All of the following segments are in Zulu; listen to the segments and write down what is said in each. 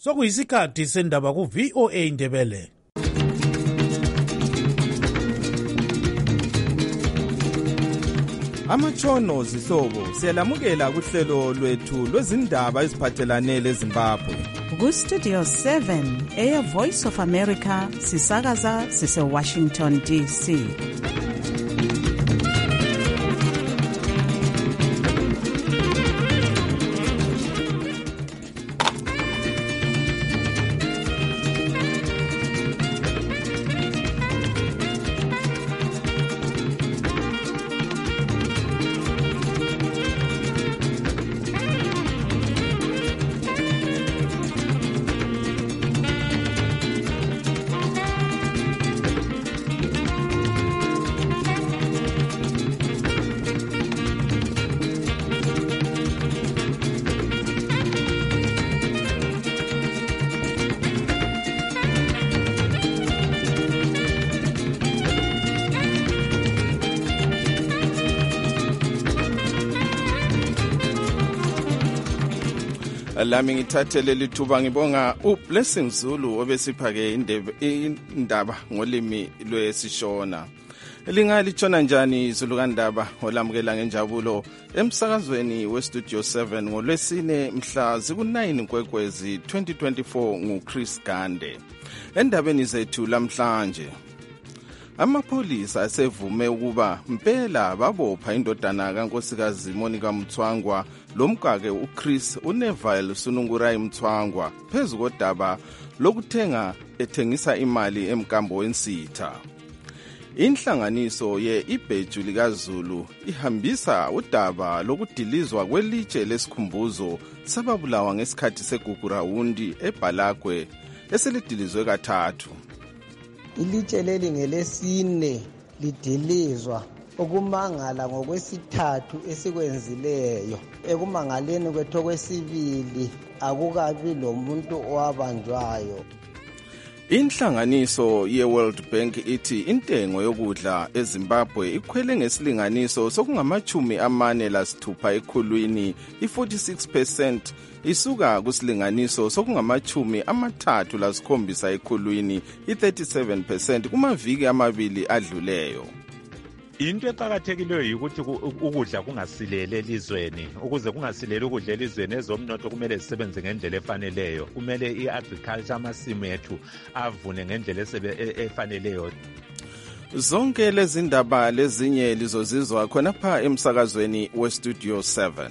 Sokuyisikhathi sendaba ku VOA Indebele. Amatshono zihlobo siyalamukela kuhlelo lwethu lwezindaba eziphathelane leZimbabwe. Ku Studio 7 Air Voice of America sisakaza sise Washington DC. Lami ngithathe leli thuba ngibonga uBlessing Zulu obesiphake indaba ngolimi lwesishona. Lingalithona njani Zulu kandaba olamukela ngenjabulo emsakazweni weStudio 7 ngolwesine mhla ziku9 Nkwekwezi 2024 nguChris Gande. Endabeni zethu lamhlanje amapholisa asevume ukuba mpela babopha indodana kaNkosikazi Monica Mthwangwa lomkake uChris uNeville Sunungurai Mthwangwa phezu kodaba lokuthenga ethengisa imali emkambo wensitha. Inhlanganiso ye-Ibheju likaZulu ihambisa udaba lokudilizwa kwelitshe lesikhumbuzo sababulawa ngesikhathi segugurawundi eBhalagwe eselidilizwe kathathu. Ilitshe leli ngelesine lidilizwa ukumangala ngokwesithathu esikwenzileyo. Ekumangaleni kwethu okwesibili akukabi lomuntu owabanjwayo. Inhlanganiso ye-World Bank ithi intengo yokudla eZimbabwe ikhwele ngesilinganiso sokungama-46 ekhulwini, i-46% isuka kusilinganiso sokungama-37 ekhulwini, i-37% kumaviki amabili adluleyo. Into eqakathekileyo yikuthi ukudla kungasilele elizweni. Ukuze kungasilele ukudla elizweni, ezomnotho kumele zisebenze ngendlela efaneleyo. Kumele i-agriculture amasimu ethu avune ngendlela efaneleyo. Zonke lezi ndaba lezinye lizozizwa khonapha emsakazweni weStudio 7.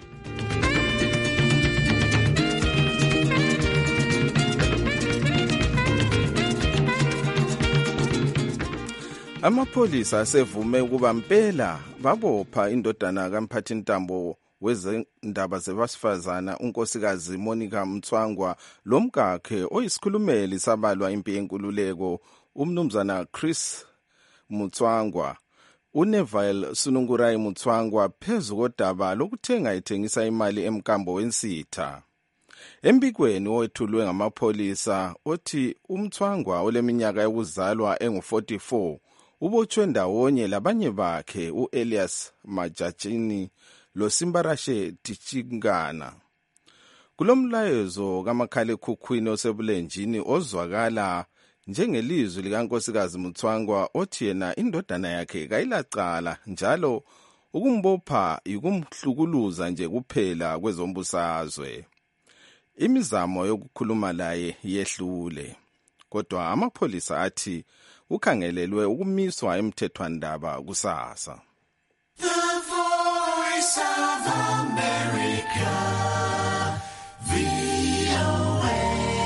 Amapholisa asevume ukuba mpela babopha indodana kamphathintambo wezindaba zebasifazana unkosikazi Monica Mthwangwa lomkakhe oyisikhulumeli sabalwa impi yenkululeko umnumzana Chris Mthwangwa uNeville Sunungurai Mthwangwa phezu kodaba lokuthenga ethengisa imali emkambo wensitha. Embikweni owethulwe ngamapholisa othi uMthwangwa oleminyaka yokuzalwa engu-44 ubotshwe ndawonye labanye bakhe uElias Majachini loSimbarashe Tichingana. Kulomlayezo kamakhalekhukhwini osebulenjini ozwakala njengelizwi likaNkosikazi Mthwangwa othi yena indodana yakhe kayilacala njalo ukumbopha yikumhlukuluza nje kuphela kwezombusazwe. Imizamo yokukhuluma laye yehlule, kodwa amapholisa athi ukhangelelwe ukumiswa emthethwandaba kusasa. The Voice of America, VOA.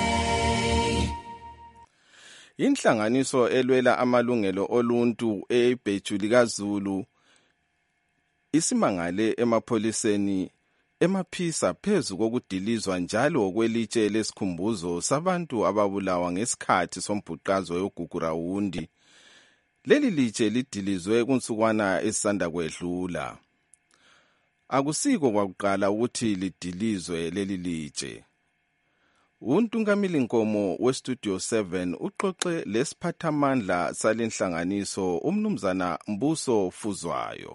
Inhlanganiso elwela amalungelo oluntu eBheju likaZulu isimangale emapholiseni emaphisa phezu kokudilizwa njalo okwelitshe lesikhumbuzo sabantu ababulawa ngesikhathi sombhuqazo yogugurawundi. Leli litshe lidilizwe kunsukwana esisanda kwedlula. Akusiko kwakuqala ukuthi lidilizwe leli litshe. Untungamili Nkomo weStudio 7 uxoxe lesiphathamandla salenhlanganiso umnumzana Mbuso Fuzwayo.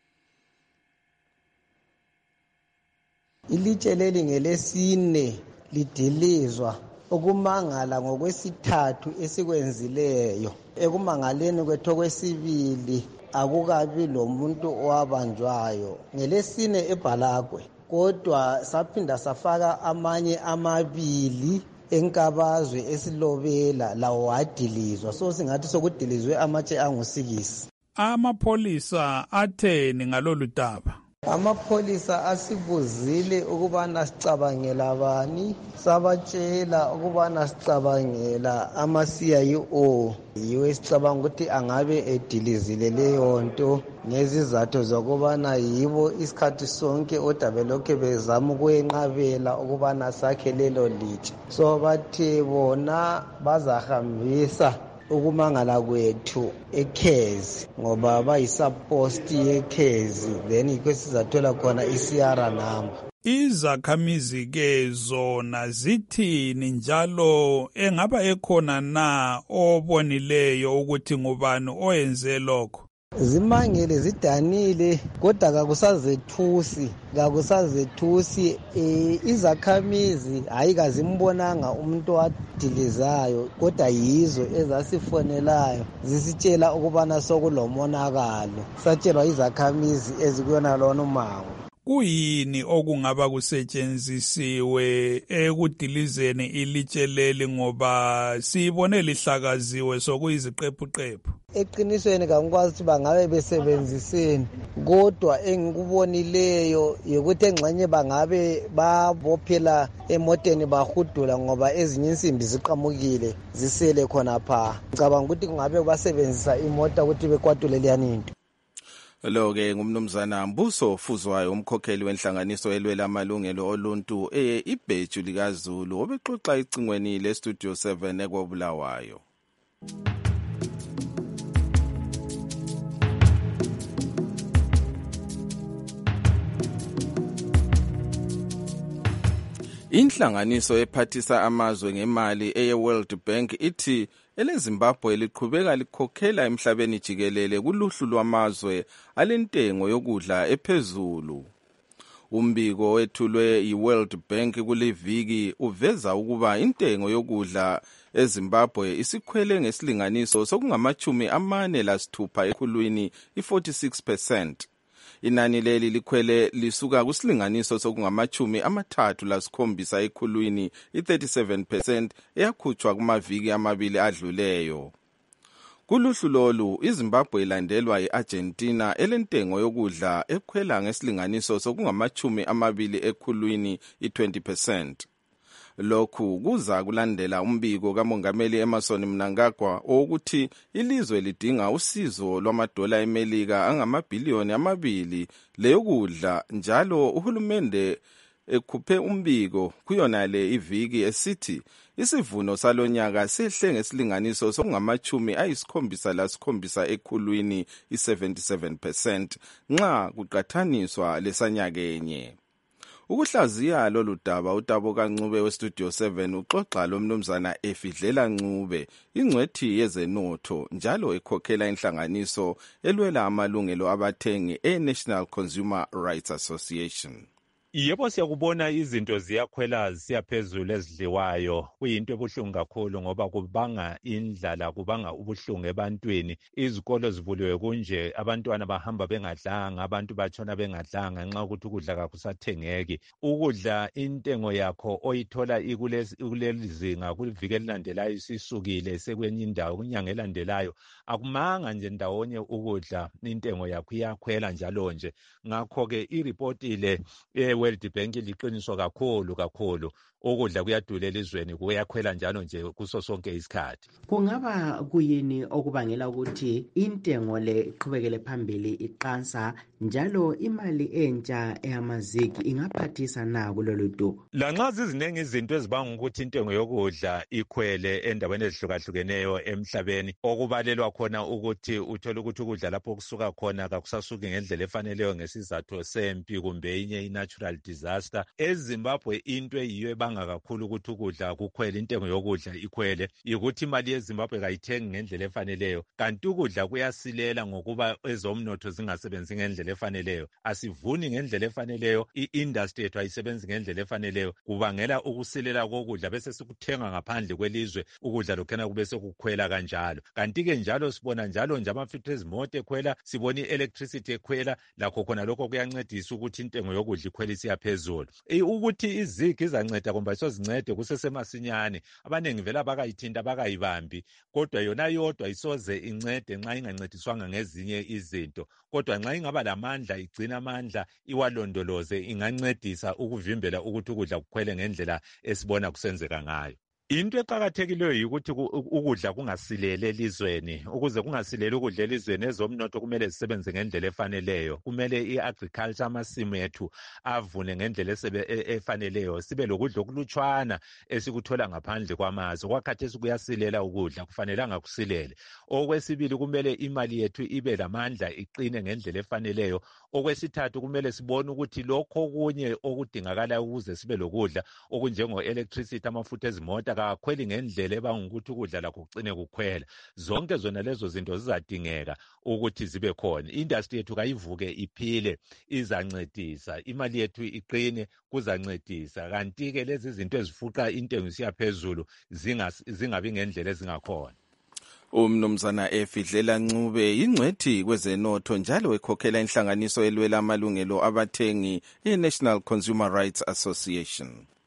Ilitshe leli ngelesine lidilizwa ukumangala ngokwesithathu esikwenzileyo. Ekumangaleni kwethu okwesibili akukabi lomuntu owabanjwayo. Ngelesine eBhalagwe, kodwa saphinda safaka amanye amabili enkabazwe esilobela lawo wadilizwa. So singathi sokudilizwe amatshe angu-6. Amapholisa atheni ngalolu daba? Amapholisa asibuzile ukubana sicabangela bani, sabatshela ukubana sicabangela ama-CIO. Yiwo esicabanga ukuthi angabe edilizile leyo nto ngezizathu zokubana yibo isikhathi sonke odabe lokhe bezama ukwenqabela ukubana sakhe lelo litshe. So bathe bona bazahambisa ukumangala kwethu eKhezi ngoba bayisuppost yeKhezi, then yikho sizathola khona i-CR number. Izakhamizi ke zona zithini njalo engaba ekhona na obonileyo ukuthi ngubani oyenze lokho? Zimangele zidanile kodwa kakusazethusi. Izakhamizi hayi kazimbonanga umuntu owadilizayo, kodwa yizo ezasifonelayo zisitshela ukubana sokulomonakalo. Satshelwa izakhamizi ezikuyona lona umango. Kuyini okungaba kusetshenzisiwe ekudilizeni ilitshe leli ngoba sibone lihlakaziwe sokuyiziqephuqephu? Eqinisweni kangikwazi ukuthi bangabe besebenziseni, kodwa engikubonileyo yikuthi engxenye bangabe babophela emoteni bahudula ngoba ezinye insimbi ziqamukile zisele khonapha. Ngicabanga ukuthi kungabe basebenzisa imota ukuthi bekwatule leyaninto. Lo-ke ngumnumzana Mbuso Fuzwayo, umkhokheli wenhlanganiso elwela amalungelo oluntu ibheju likaZulu, obexoxa icingweni leStudio 7 ekwaBulawayo. Inhlanganiso ephathisa amazwe ngemali eye-World Bank ithi eleZimbabwe liqhubeka likhokhela emhlabeni jikelele kuluhlu lwamazwe alentengo yokudla ephezulu. Umbiko wethulwe yi-World Bank kuleviki uveza ukuba intengo yokudla eZimbabwe isikhwele ngesilinganiso sokungama-46 ekhulwini, i-46%. Inani leli likhwele lisuka kusilinganiso sokungama-37 ekhulwini, i-37% eyakhutshwa kumaviki amabili adluleyo. Kuluhlu lolu, iZimbabwe ilandelwa i-Argentina elentengo yokudla ekhwela ngesilinganiso sokungama-20 ekhulwini, i-20%. Lokhu kuza kulandela umbiko kaMongameli Emmerson Mnangagwa wokuthi ilizwe lidinga usizo lwamadola eMelika angamabhiliyoni 2 leyokudla njalo. Uhulumende ekhuphe umbiko kuyona le iviki esithi isivuno salonyaka sehle ngesilinganiso sokungama-77 ekhulwini, i-77%, nxa kuqathaniswa lesanyakenye. Ukuhlaziya lolu daba uTabo kaNcube weStudio 7 uxoxa lomnumzana Efidlela Ncube, ingcwethi yezenotho njalo ekhokhela inhlanganiso elwela amalungelo abathengi e-National Consumer Rights Association. Yebo, siyakubona izinto ziyakhwela zisiyaphezulu ezidliwayo. Kuyinto ebuhlungu kakhulu ngoba kubanga indlala, kubanga ubuhlungu ebantwini. Izikolo zivuliwe kunje, abantwana bahamba bengadlanga, abantu batshona bengadlanga ngenxa ukuthi ukudla kakusathengeki. Ukudla intengo yakho oyithola ikulelizinga kuviki elilandelayo isisukile sekwenye indawo kunyanga elandelayo. Akumanga nje ndawonye ukudla, intengo yakho iyakhwela njalo nje. Ngakho-ke iripoti le World Bank liqiniso kakhulu. Ukudla kuyadula elizweni, kuyakhwela njalo nje kuso sonke isikhathi. Kungaba kuyini okubangela ukuthi intengo le iqhubekele phambili iqansa njalo imali entsha eyamaziki ingaphathisa na kulolu dubo? Lanxa ziziningi izinto ezibanga ukuthi intengo yokudla ikhwele endaweni ezihlukahlukeneyo emhlabeni, okubalelwa khona ukuthi uthola ukuthi ukudla lapho kusuka khona kakusasuki ngendlela efaneleyo ngesizathu sempi kumbe inye natural natural disaster. EZimbabwe into eyiyo ebanga kakhulu ukuthi ukudla kukhwele, intengo yokudla ikhwele, ukuthi imali yeZimbabwe kayithengi ngendlela efaneleyo, kanti ukudla kuyasilela ngokuba ezomnotho zingasebenzi ngendlela efaneleyo. Asivuni ngendlela efaneleyo, i-industry yethu ayisebenzi ngendlela efaneleyo, kubangela ukusilela kokudla bese sikuthenga ngaphandle kwelizwe, ukudla lokhena kube sekukhwela kanjalo. Kanti-ke njalo sibona njalo nje amafutha ezimoto ekhwela, sibona i-electricity ekhwela, lakho khona lokho kuyancedisa ukuthi intengo yokudla ikhwela isiya phezulu. Ukuthi izigi izanceda kumbe ayisozincede kusesemasinyane, abaningi vele bakayithinta abakayibambi, kodwa yona yodwa isoze incede nxa ingancediswanga ngezinye izinto, kodwa nxa ingaba lamandla, igcina amandla, iwalondoloze, ingancedisa ukuvimbela ukuthi ukudla kukhwele ngendlela esibona kusenzeka ngayo. Into eqakathekileyo yikuthi ukudla kungasilele elizweni. Ukuze kungasilele ukudla elizweni, ezomnotho kumele zisebenze ngendlela efaneleyo. Kumele i-agriculture amasimu ethu avune ngendlela efaneleyo. Sibe lokudla okulutshwana esikuthola ngaphandle kwamazwe. Kwakhathesi kuyasilela ukudla, kufanelanga kusilele. Okwesibili, kumele imali yethu ibe lamandla, iqine ngendlela efaneleyo. Okwesithathu, kumele sibone ukuthi lokho okunye okudingakalayo ukuze sibe lokudla okunjengo-electricity, amafutha ezimota, kakhweli ngendlela ebanga ukuthi ukudla lakho kucine kukhwela. Zonke zona lezo zinto zizadingeka ukuthi zibe khona. Industry yethu kayivuke iphile, izancedisa. Imali yethu iqine, kuzancedisa. Kanti-ke lezi zinto ezifuqa intengo isiya phezulu zingabi ngendlela ezingakhona. Umnumzana Efidlela Ncube ingcwethi kwezenotho njalo ekhokhela inhlanganiso elwela amalungelo abathengi i-National Consumer Rights Association.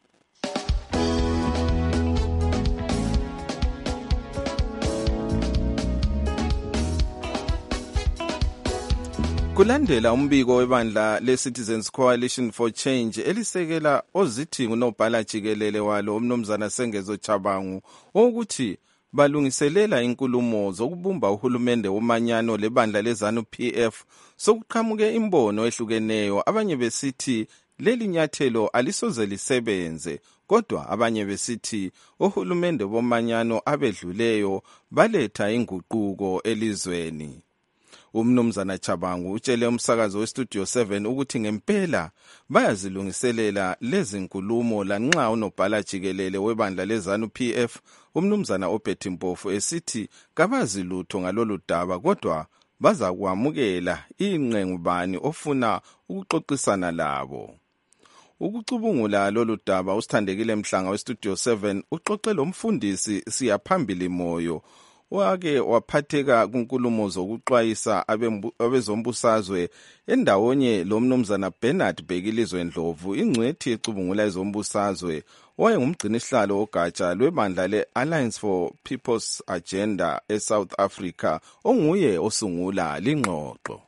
Kulandela umbiko webandla le-Citizens Coalition for Change elisekela ozithi ngunobhala jikelele walo umnumzana Sengezo Chabangu ukuthi balungiselela inkulumo zokubumba uhulumende womanyano lebandla leZANU-PF, sokuqhamuke imbono ehlukeneyo, abanye besithi leli nyathelo alisoze lisebenze, kodwa abanye besithi uhulumende womanyano abedluleyo baletha inguquko elizweni. Umnumzana Chabangu utshele umsakazo weStudio 7 ukuthi ngempela bayazilungiselela lezi nkulumo lanxa unobhala jikelele webandla leZANU-PF umnumzana Obert Mpofu esithi kabazi lutho ngalolu daba, kodwa baza kwamukela ingqengubani ofuna ukuxoxisana labo. Ukucubungula lolu daba usithandekile Mhlanga weStudio 7 uxoxela umfundisi Siyaphambili Moyo wake waphatheka kunkulumo zokuxwayisa abezombusazwe endawonye lo mnumzana Bernard Bhekilizwe Ndlovu, ingcwethi ecubungula ezombusazwe, wayengumgcinisihlalo ogatsha lwebandla le-Alliance for People's Agenda eSouth Africa, onguye osungula lingxoxo.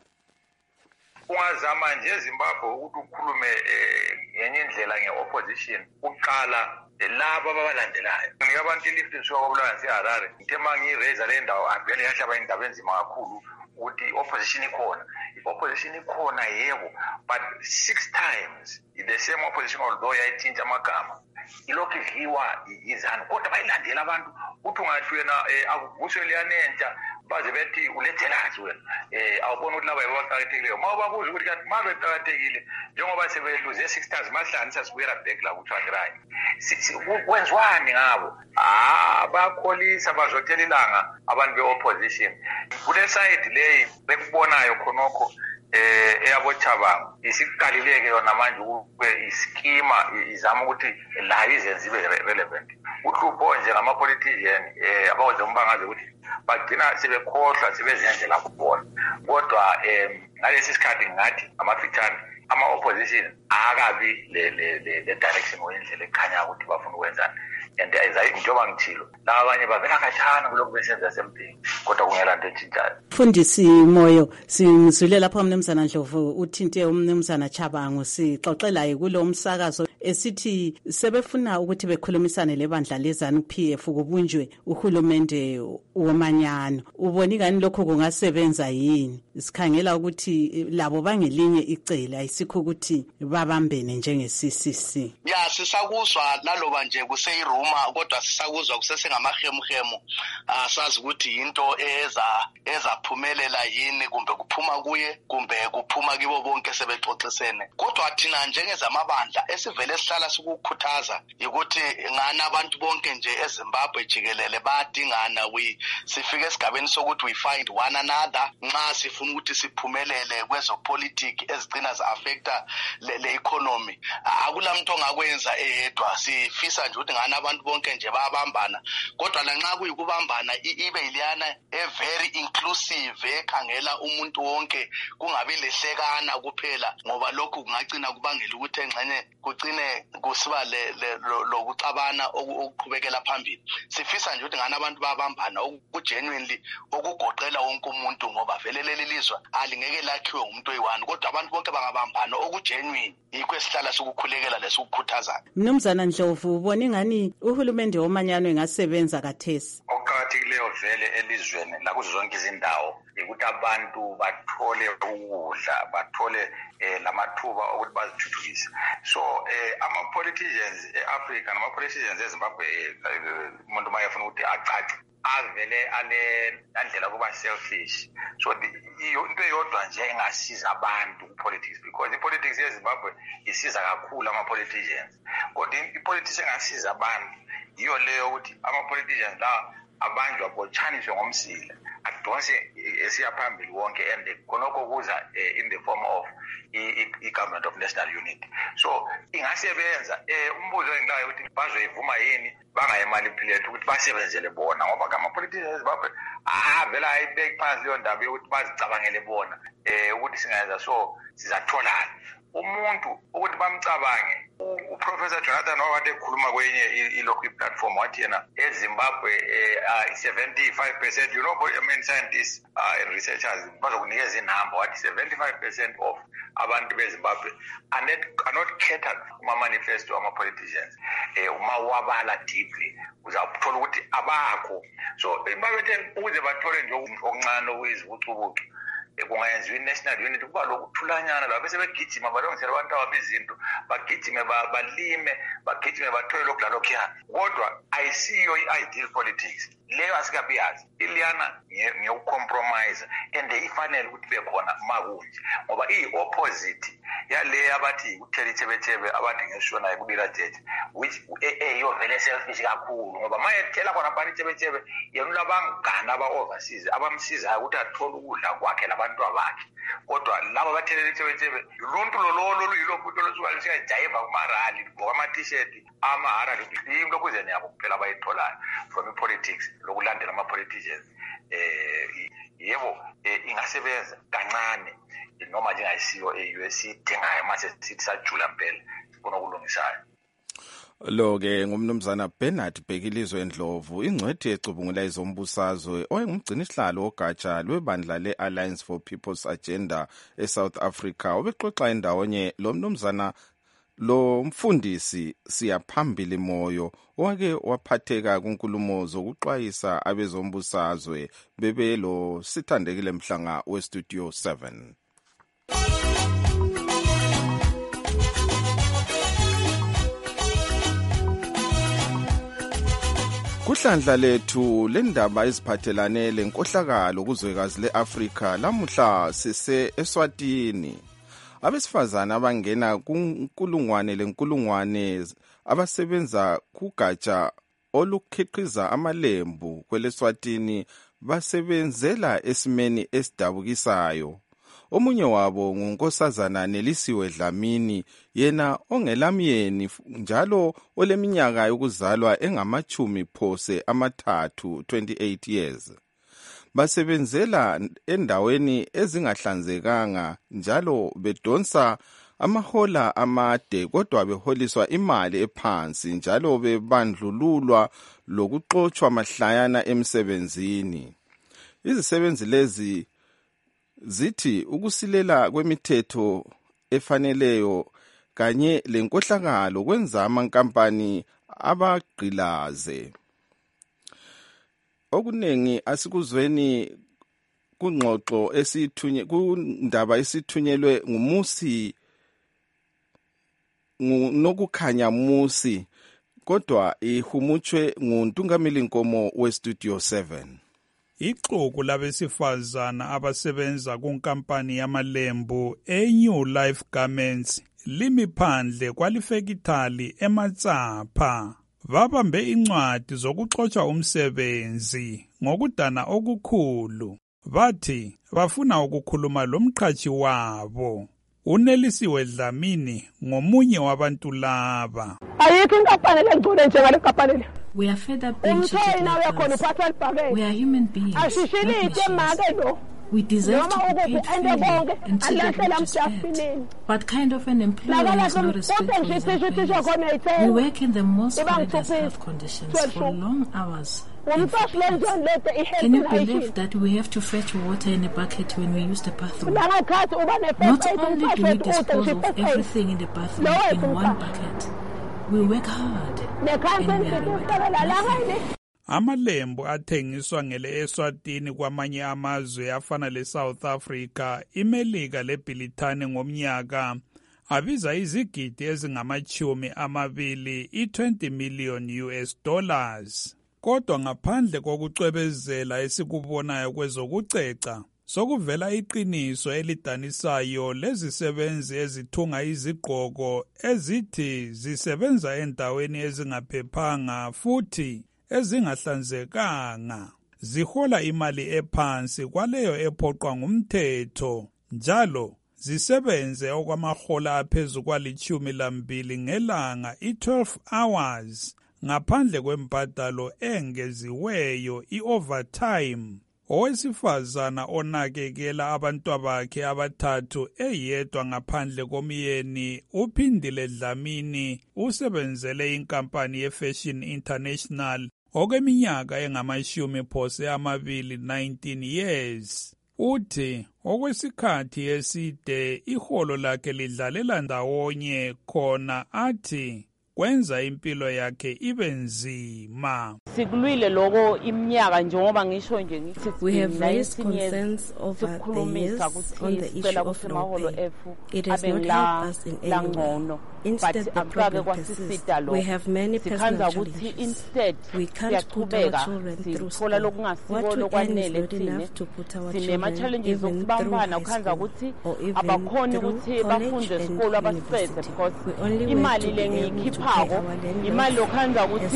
Ungazama nje eZimbabwe ukuthi ukhulume ngenye indlela nge-opposition, uqala laba abalandelayo. Ngiyabantu ilift nsuka kobulansi eHarare, ngithe mangiyireza le ndawo aphele yahlaba indaba enzima kakhulu ukuthi opposition ikhona. I-opposition ikhona yebo, but 6 times the same opposition, although yayithinta amagama, ilokhu idliwa yizanu, kodwa bayilandela abantu. Uthi ungathi wena akuvuswe liyanentsha baze bethi ulethelazi wena, awubona ukuthi laba yabaqakathekileyo. Ma ubabuza ukuthi kanti mabe beqakathekile njengoba sebeluze 6 times mahlanisa sibuyela back la kuthwangirayi, kwenziwani ngabo? Bakholisa bazotela ilanga abantu be-opposition. Kule side leyi bekubonayo khonokho eyabo Chabangu isiqalileke yona manje kube iskema izama ukuthi la izenze ibe relevant. Uhlupho nje ngama-politician abawenza umbangaze ukuthi bagcina sebekhohlwa sebezenzela kubona, kodwa ngalesi sikhathi ngathi amafitshane ama-opposition akabi le direction oyindlela ekhanya ukuthi bafuna ukwenzani. And njengoba ngithilo laba abanye bavela khatshana kulokhu besenza sempini, kodwa kungela nto etshintshayo. Mfundisi Moyo, singizwile lapha umnumzana Ndlovu uthinte umnumzana Chabangu sixoxelayo kulo umsakazo esithi sebefuna ukuthi bekhulumisane lebandla leZANU-PF kubunjwe uhulumende womanyano. Uboni kani lokho kungasebenza yini? Sikhangela ukuthi labo bangelinye icele, ayisikho ukuthi babambene njenge-CCC. Ya sisakuzwa laloba nje kuseyiruma kodwa sisakuzwa kusesengamahemuhemu sazi ukuthi into ezaphumelela yini kumbe kuphuma kuye kumbe kuphuma kibo bonke sebexoxisene kodwa thina njengezamabandla esivele sihlala sikukhuthaza ukuthi ngana abantu bonke nje eZimbabwe jikelele bayadingana sifike esigabeni sokuthi we find one another nxa sifuna ukuthi siphumelele kwezopolitiki ezigcina za-affecta le economy akulamuntu ongakwenza eyedwa sifisa nje ukuthi ngana abantu bonke nje bayabambana kodwa lanxa kuyikubambana ibe iliyana very inclusive ekhangela umuntu wonke kungabi lehlekana kuphela ngoba lokhu kungagcina kubangela ukuthi engxenye kugcine kusiba lokucabana okuqhubekela phambili sifisa nje ukuthi ngana abantu bayabambana okugenuinely okugoqela wonke umuntu ngoba vele leli lizwe alingeke lakhiwe umuntu oyi-one kodwa abantu bonke bangabambana okugenuine yikho esihlala sokukhulekela lesikukhuthazayo. Mnumzana Ndlovu ubona ingani uhulumende womanyano engasebenza kathesi? Okuqakathekileyo vele elizweni nakuzo zonke izindawo ukuthi abantu bathole ukudla bathole lamathuba ukuthi bazithuthukise so ama-politicians e-Africa nama-politicians eZimbabwe umuntu mayefuna ukuthi acace avele andlela kuba selfish so into eyodwa nje engasiza abantu ku-politics because i-politics yeZimbabwe isiza kakhulu ama-politicians kodwa i-politics engasiza abantu yiyo leyo ukuthi ama-politicians la abanjwa botshaniswe ngomsila adonse esiya phambili wonke and khonokho kuza in the form of i-government of national unity so ingasebenza umbuzo engilayo ukuthi bazoyivuma yini bangayimanipulate ukuthi basebenzele bona ngoba kama-politicians eZimbabwe vela ayibeki phansi leyo ndaba yokuthi bazicabangele bona ukuthi singayenza so sizatholana umuntu ukuthi bamcabange uProfessor Jonathan wakade ekhuluma kwenye ilokhu i-platform wathi yena eZimbabwe 75% you know I mean scientists and researchers bazokunikeza inamba wathi 75% of abantu beZimbabwe are not catered kuma-manifesto ama-politicians uma wabala deeply uzathola ukuthi abakho so babethe ukuze bathole nje okuncane okuyizibucubucu kungayenziwa i-national unity kuba lokuthulanyana la bese begijima balungisela abantu ababizinto bagijime balime bagijime bathole lokhu lalokhuyana kodwa ayisiyo i-ideal politics leyo asikabiyazi iliyana ngiyucompromise and ifanele ukuthi bekhona makunje ngoba iyi-opposite yale abathi ukuthela ichebechebe abathi ngeshonayo kubika jeje which yovele selfish kakhulu ngoba ma ethela khona phana ichebechebe yena labangana aba-overseas abamsizayo ukuthi athole ukudla kwakhe labantu abakhe kodwa laba bathelela ichebechebe luntu lololo luyilokhu into losuka lusiyajayiva kumarali ligqoka ama-t-shirt amahara into kuzeni yabo kuphela abayitholayo from i-politics lokulandela ama-politicians yebo ingasebenza kancane noma njengayisiyo e-US idingayo mase sithi sajula mpela kunokulungisayo. Lo-ke ngumnumzana Bernard Bhekilizwe Ndlovu ingcwethi ecubungula izombusazwe ongumgcinisihlalo wogatsha lwebandla le-Alliance for People's Agenda eSouth Africa obexoxa endawonye lo mnumzana lo mfundisi siyaphambili moyo owake waphatheka kunkulumo zokuxwayisa abezombusazwe bebelo sithandekile mhlanga westudio 7. Kuhlandla lethu lendaba eziphathelane lenkohlakalo kuzwekazi leAfrika lamuhla sise eSwatini. Abesifazana abangena kunkulungwane abasebenza kugatsha olukhiqiza amalembu kweleSwatini basebenzela esimeni esidabukisayo. Omunye wabo ngunkosazana Nelisiwe Dlamini yena ongelamyeni njalo oleminyaka yokuzalwa engamachumi phose amathathu 28 years. Basebenzela endaweni ezingahlanzekanga njalo bedonsa amahola amade kodwa beholiswa imali ephansi njalo bebandlululwa lokuxotshwa mahlayana emsebenzini. Izisebenzi lezi zithi ukusilela kwemithetho efaneleyo kanye lenkohlakalo kwenza amankampani abagqilaze. Okunengi asikuzweni kundaba esithunyelwe ngumusi nguNokukhanya Musi kodwa ihumutshwe nguNtungameli Nkomo weStudio 7. Ixuku labesifazana abasebenza kunkampani yamalembu eNew Life Garments limi phandle kwalifekithali eMatsapha. Babambe incwadi zokuxotsha umsebenzi ngokudana okukhulu. Bathi bafuna ukukhuluma lomqhashi wabo. uNelisiwe Dlamini ngomunye wabantu laba. Ayikho inkampani lengcole njengale kampani le. We are fed up being treated like this. We are human beings. We deserve to be paid fairly and treated with respect. But kind of an employer has no respect for his employees. We work in the most horrendous health conditions for long hours. Can you believe that we have to fetch water in a bucket when we use the bathroom? Not only do we dispose of everything in the bathroom in one bucket, we work hard and we are rewarded nothing. Amalembu athengiswa ngele Eswatini kwamanye amazwe afana leSouth Africa, iMelika leBrithani ngomnyaka abiza izigidi ezingamachumi amabili $20 million US. Kodwa ngaphandle kokucwebezela esikubonayo kwezokuceca, sokuvela iqiniso elidanisayo lezisebenzi ezithunga izigqoko ezithi zisebenza endaweni ezingaphephanga futhi ezingahlanzekanga. Zihola imali ephansi kwaleyo ephoqwa ngumthetho, njalo zisebenze okwamahola aphezu kwali-12 ngelanga, 12 hours, ngaphandle kwembadalo engeziweyo, i-overtime. Owesifazana onakekela abantwabakhe abathathu eyedwa ngaphandle komyeni uPhindile Dlamini usebenzele inkampani yeFashion International okweminyaka engama-19 years. Uthi okwesikhathi eside iholo lakhe lidlalela ndawonye khona athi kwenza impilo yakhe ibe nzima. Sikulwile lokho iminyaka njengoba ngisho nje ngithi we have raised concerns over the years on the issue of low pay. It has not helped us in any way. Instead, the problem persists. We have many personal challenges. We can't put our children through school. What we earn is not enough to put our children even through high school or even through college and university. We only work to be able to pay our landlords,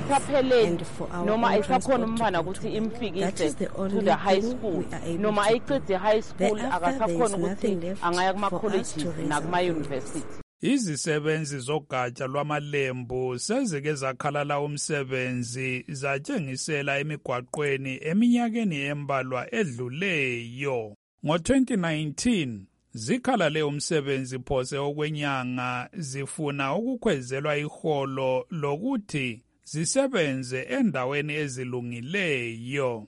and for our own transport to go to work. That is the only thing we are able to do. Thereafter, there is nothing left for us to raise our university. Izisebenzi zogatsha lwamalembu sezike zakhalala umsebenzi zatshengisela emigwaqweni eminyakeni embalwa edluleyo. Ngo-2019 zikhalale umsebenzi phose okwenyanga zifuna ukukhwezelwa iholo lokuthi zisebenze endaweni ezilungileyo.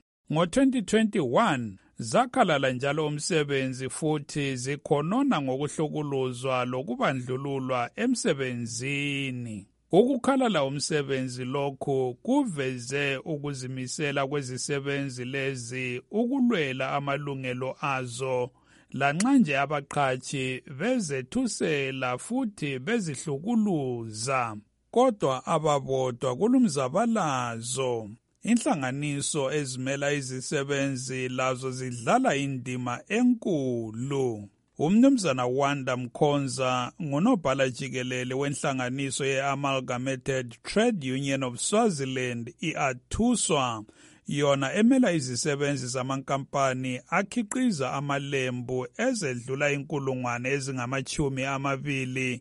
Ngo-2021 zakhalala njalo umsebenzi futhi zikhonona ngokuhlukuluzwa lokubandlululwa emsebenzini. Ukukhalala umsebenzi lokhu kuveze ukuzimisela kwezisebenzi lezi ukulwela amalungelo azo, lanxa nje abaqhashi bezethusela futhi bezihlukuluza. Kodwa ababodwa kulumzabalazo. Inhlanganiso ezimela izisebenzi lazo zidlala indima enkulu. Umnumzana Wanda Mkhonza ngunobhala jikelele wenhlanganiso ye-Amalgamated Trade Union of Swaziland, i-ATUSWA, yona emela izisebenzi zamankampani akhiqiza amalembu ezedlula inkulungwane ezingama-20,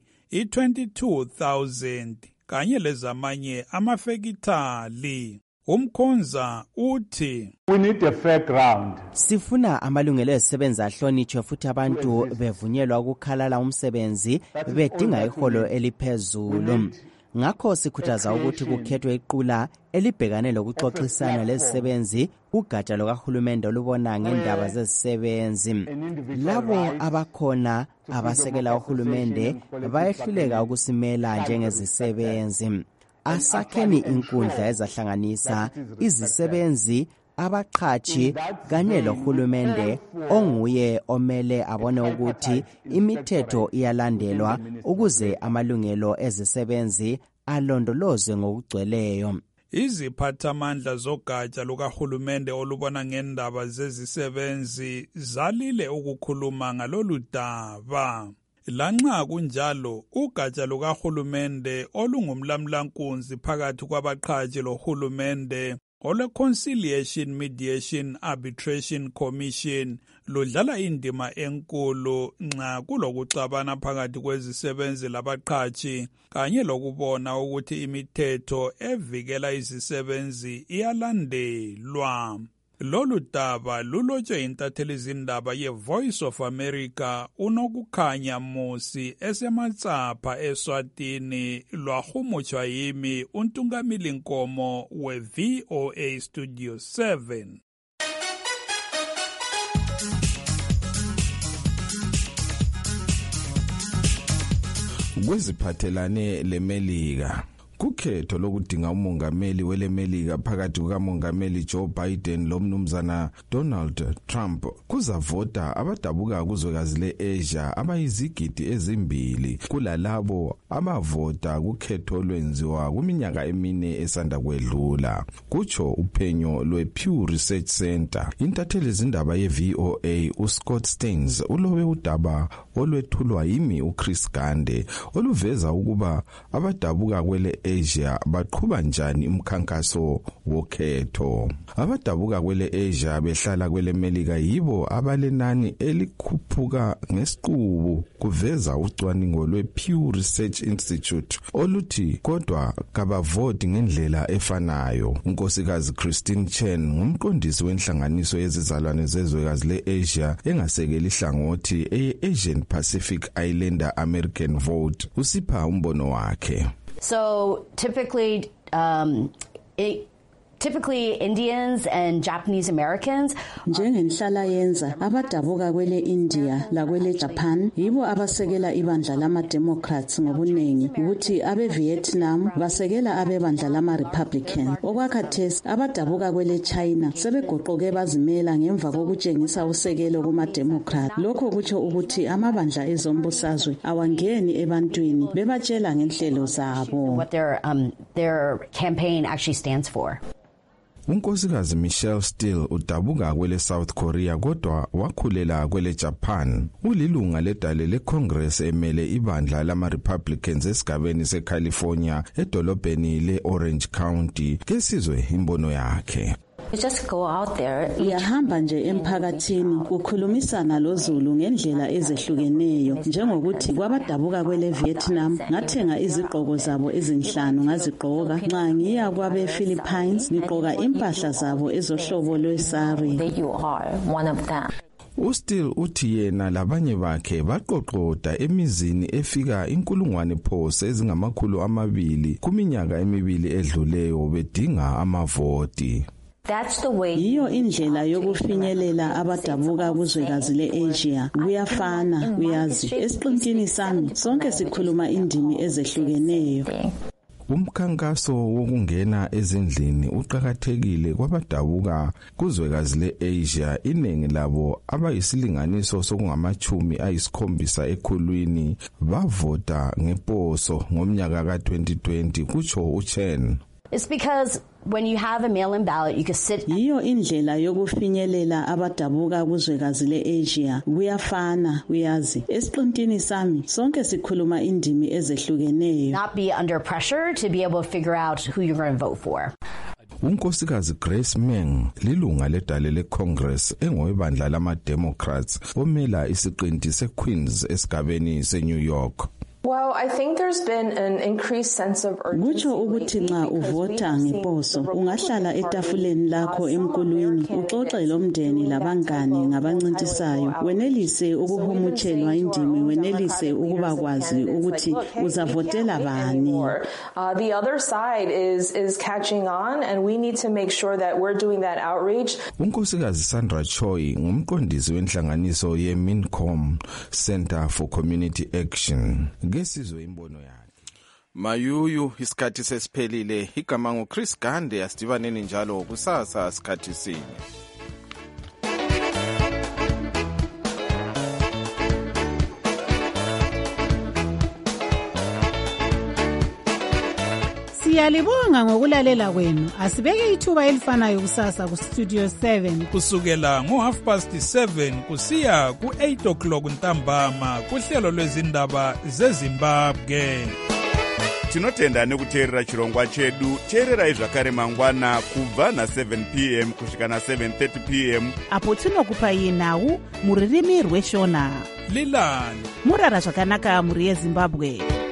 i-22,000, kanye lezamanye amafekithali. Umkhonza uthi we need a fair ground. Sifuna amalungelo ezisebenzi ahlonitshwe futhi abantu bevunyelwa ukukhalala umsebenzi bedinga iholo eliphezulu. Ngakho sikhuthaza ukuthi kukhethwe iqula elibhekane lokuxoxisana lezisebenzi kugatsha lokahulumende olubona ngendaba zezisebenzi. Labo abakhona abasekela uhulumende bayehluleka ukusimela njengezisebenzi. Asakheni inkundla ezahlanganisa izisebenzi abaqhatshi kanye lohulumende onguye omele abone ukuthi imithetho iyalandelwa ukuze amalungelo ezisebenzi alondolozwe ngokugcweleyo. Iziphathamandla zogatsha lukahulumende olubona ngendaba zezisebenzi zalile ukukhuluma ngalolu daba. Lanxa kunjalo, ugatsha lukahulumende olungumlamlankunzi phakathi kwabaqhatshi lohulumende ole-Conciliation Mediation Arbitration Commission ludlala indima enkulu nxa kulokuxabana phakathi kwezisebenzi labaqhatshi kanye lokubona ukuthi imithetho evikela izisebenzi iyalandelwa. Lolu daba lulotshwe intatheli zindaba ye-Voice of America uNokukhanya Musi esematsapha eSwatini lwahumutshwa yimi uNtungamili Nkomo we-VOA Studio 7. Kweziphathelane leMelika, kukhetho lokudinga umongameli weleMelika phakathi kukamongameli Joe Biden lomnumzana Donald Trump kuzavota abadabuka kuzwekazi le-Asia abayizigidi ezimbili kulalabo abavota kukhetho olwenziwa kuminyaka emine esanda kwedlula, kutsho uphenyo lwe-Pew Research Center. Intatheli zindaba ye-VOA uScott Stearns ulobe udaba olwethulwa yimi uChris Gande oluveza ukuba abadabuka kwele Asia baqhuba njani umkhankaso wokhetho. Abadabuka kwele Asia behlala kwele Melika yibo abalenani elikhuphuka ngesiqubu, kuveza ucwaningo lwe-Pew Research Institute oluthi kodwa kabavoti ngendlela efanayo. Unkosikazi Christine Chen ngumqondisi wenhlanganiso yezizalwane zezwekazi le-Asia engasekeli ihlangothi eye-Asian Pacific Islander American Vote. Usipha umbono wakhe. So typically Indians and Japanese Americans njengenhlala yenza abadabuka kwele India la kwele Japan yibo abasekela ibandla lama Democrats ngobunengi ukuthi abe Vietnam basekela abebandla lama Republican. Okwakhathesi abadabuka kwele China sebegoqoke bazimela ngemva kokutshengisa usekelo kuma Democrat. Lokho kutsho ukuthi amabandla ezombusazwe awangeni ebantwini bebatshela ngenhlelo zabo. What their campaign actually stands for. Unkosikazi Michelle Steele udabuka kwele South Korea kodwa wakhulela kwele Japan. Ulilunga ledale leCongress emele ibandla lama Republicans esigabeni seCalifornia edolobheni leOrange County. Kesizwe imbono yakhe. You just go out there. Uyahamba nje emphakathini ukukhulumisana loZulu ngendlela ezehlukeneyo, njengokuthi kwabadabuka kwele Vietnam ngathenga izigqoko zabo ezinhlanu ngazigqoka, nxa ngiya kwabe Philippines ngigqoka impahla zabo ezohlobo lwesari. You are one of them. Ustill uthi yena labanye bakhe baqoqoda emizini efika 1,000 phose ezingamakhulu 200 kuminyaka emibili edluleyo bedinga amavoti. That's the way. Iyo indlela yokufinyelela abadabuka kuzwekazi le-Asia kuyafana, uyazi. Esiqintini sami sonke sikhuluma indimi ezehlukeneyo. Umkhankaso wokungena ezindlini uqhakathekile kwabadabuka kuzwekazi le-Asia, iningi labo abayisilinganiso sokungamachumi ayisikhombisa ekhulwini bavota ngeposo ngomnyaka ka-2020, kutsho uChen. It's because when you have a mail-in ballot, you can sit. Iyo indlela yokufinyelela abadabuka kuzwekazi le-Asia kuyafana, uyazi. Esiqintini sami sonke sikhuluma indimi ezehlukeneyo. Not be under pressure to be able to figure out who you're going to vote for. Unkosikazi Grace Meng lilunga ledale leCongress engowebandla lama Democrats omela isiqinti seQueens esigabeni seNew York. Well, I think there's been an increased sense of urgency. Kutsho ukuthi nxa uvota ngeposo ungahlala etafuleni lakho emkulwini uxoxe lomndeni labangane ngabancintisayo, wenelise ukuhumutshelwa indimi, wenelise ukubakwazi ukuthi uzavotela bani. The other side is catching on, and we need to make sure that we're doing that outreach. Unkosikazi Sandra Choi ngumqondisi wenhlanganiso ye-Mincom Center for Community Action. Ngesizwe imbono yakhe. Mayuyu isikhathi sesiphelile. Igama nguChris Gande. Asidibaneni njalo kusasa isikhathi sinye. Siyalibonga ngokulalela kwenu. Asibeke ithuba elifanayo kusasa ku Studio 7 kusukela ngo7:30 kusiya ku8 o'clock ntambama kuhlelo lwezindaba zeZimbabwe. Tinotenda nekuteerera chirongwa chedu. Teererai zvakare mangwana kubva na7 p.m. kusvika na7:30 p.m. apo tinokupai nhau muririmi rweshona. Lilani murara zvakanaka muri yeZimbabwe.